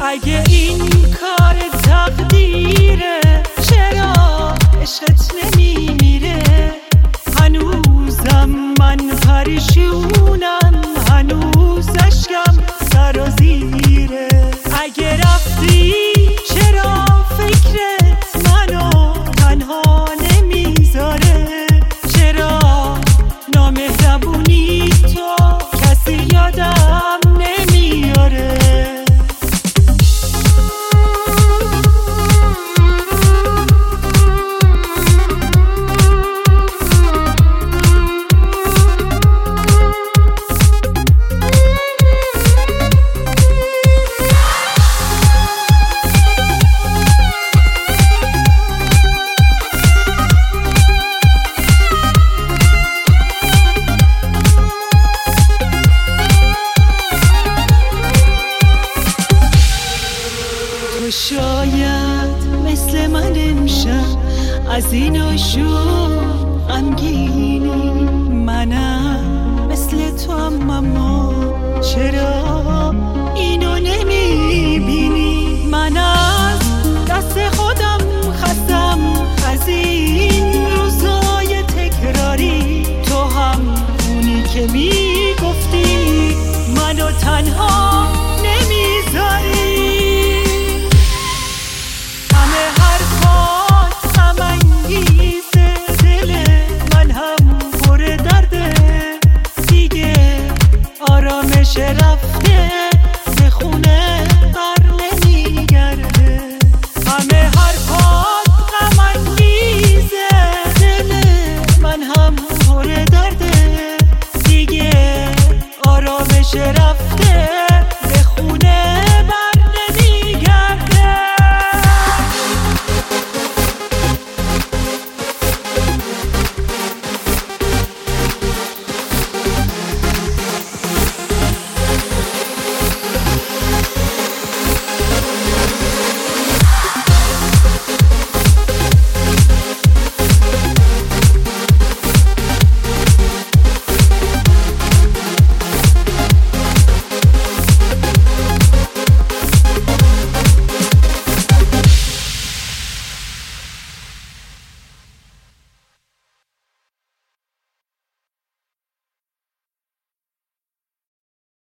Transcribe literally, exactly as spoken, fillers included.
اگه این کار تقدیره چرا عشقت نمیمیره؟ هنوزم من پریشونم، هنوز اشکم سر و زیره. اگه رفتی چرا فکرت منو تنها نمیذاره؟ چرا نامهربونی تو کسی یادم نمیاره؟ شاید مثل من امشب از این عشوق غمگینی، منم مثل تو هم، اما چرا